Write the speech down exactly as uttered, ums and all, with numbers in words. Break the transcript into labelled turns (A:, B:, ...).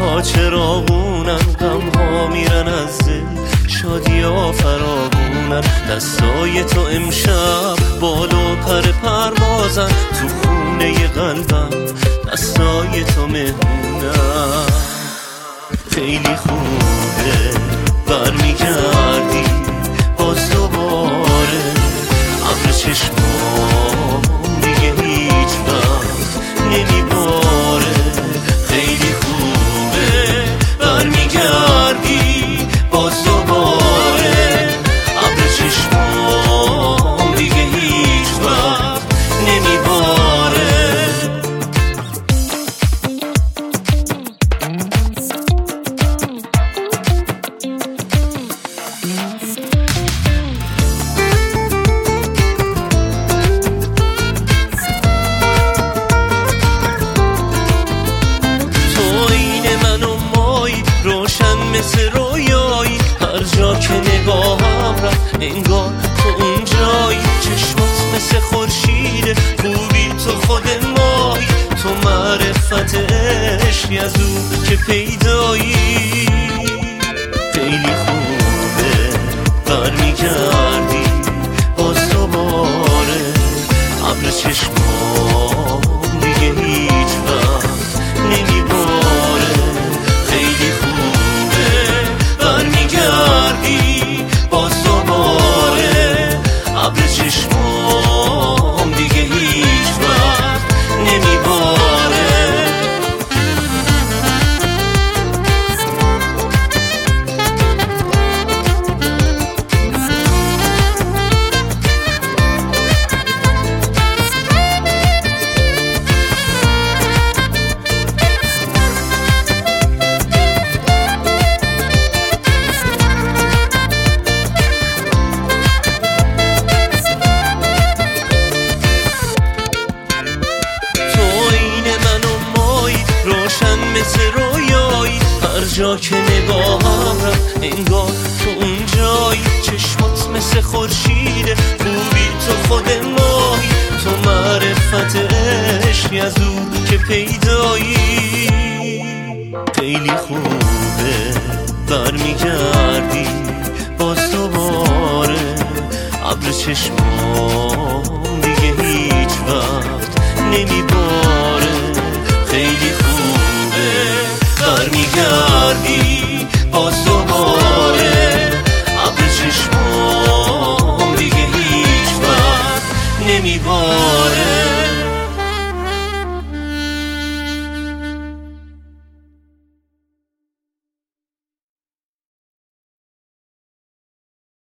A: ها چراغونن، غم ها میرن از دل، شادی ها فراغونن. دستای تو امشب بالا پر پروازن، تو خونه قلبم دستای تو مهمونن. خیلی خوبه برمیگردی باز دوباره، ابر چشمام دیگه هیچ وقت نمیباره. خیلی خوبه برمیگردی باز دوباره، ابر چشمام دیگه هیچ وقت نمیباره. مثل رویایی هر جا که نگاهم رفت انگار تو اونجایی. چشمات مثل خورشیده، خوبی تو خود مایی، تو معرفت عشقی از اون که پیدایی. خیلی خوبه برمیگردی باز دوباره، ابر چشمام دیگه هیچ وقت نمیباره. خیلی خوبه برمیگردی باز دوباره، ابر چشمام دیگه هیچ وقت نمیباره. مثل رویایی هر جا که نگاهم رفت انگار تو اونجایی. چشمات مثل خورشیده، خوبی تو خود مایی، تو معرفت عشقی از اون که پیدایی. خیلی خوبه برمیگردی باز دوباره، ابر چشمام دیگه هیچ وقت نمیباره. خیلی